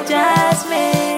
just me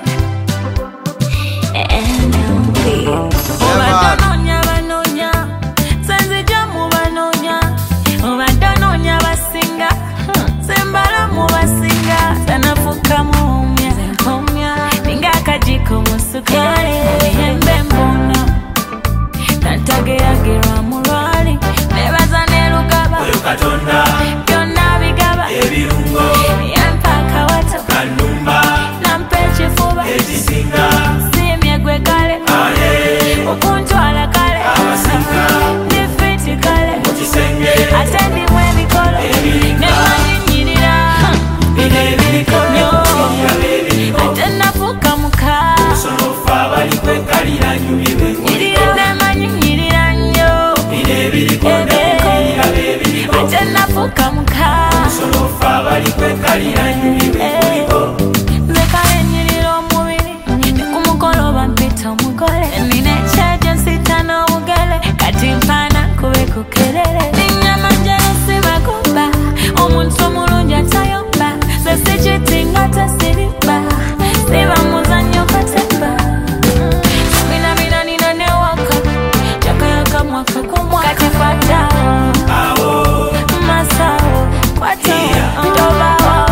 and only. Obadanonya banonya, senze jamu banonya. Obadanonya basinga, sembala mu basinga. Sanafuka mumya, ninga kajiko musukali. Yembe mbona, nantageragera mulwali. Nebaza nerugaba, Katonda byonna bigaba. ebirungo Yampaka watu kanumba nampa ekifuba ekisinga simye gwe kale okuntwala kale abasinga nifiti kale kisenge ate ndimu emikolo nemanyinyirira bino ebiriko ate nafuuka muka sonofa bali kwekalira nyumirwe nyirira nemanyinyirira nnyo bino ebiriko nebukirira bebiriko ate nafuuka muka sonofa bali kwekalira nyumirwe Zekale nyirira omubiri ne ku mukolo bampita omugole nina ekyejo nsita n'obugele kati mpaana nkube ku kelele ninnyama njala sibakuba omuntu omulungi atayomba ze sikitinga tesirimba siba muzannyo katemba sabinabina nina newaka jakayaka mwaka ku mwaka kati kwatawo awo masawo kwatawo ndobawo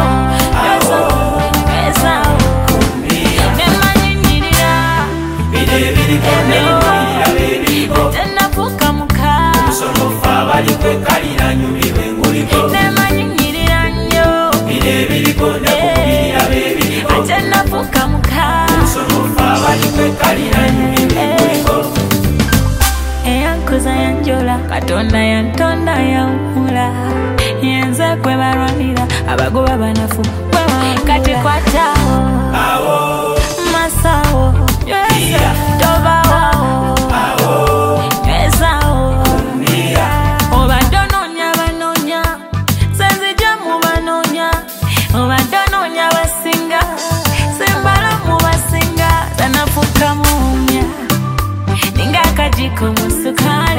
bino ebiriko nebukirira bebiriko tenafuuka muka sonofa bali kwekalira nyumirwe nguliko nemanyinyirira nnyo bino ebiriko nebukirira bebiriko ate nafuuka muka sonofa bali kwekalira nyumirwe nguliko eyankuza yanjola katonda yantonda yanhula yenze kwe balwanira abagoba banafu kati kwatawo awo masawo tobawo esawo obaddononya banonya senze jamu banonya obaddononya basinga sembala mu basinga tanafuka mumya ninga kajiko musukali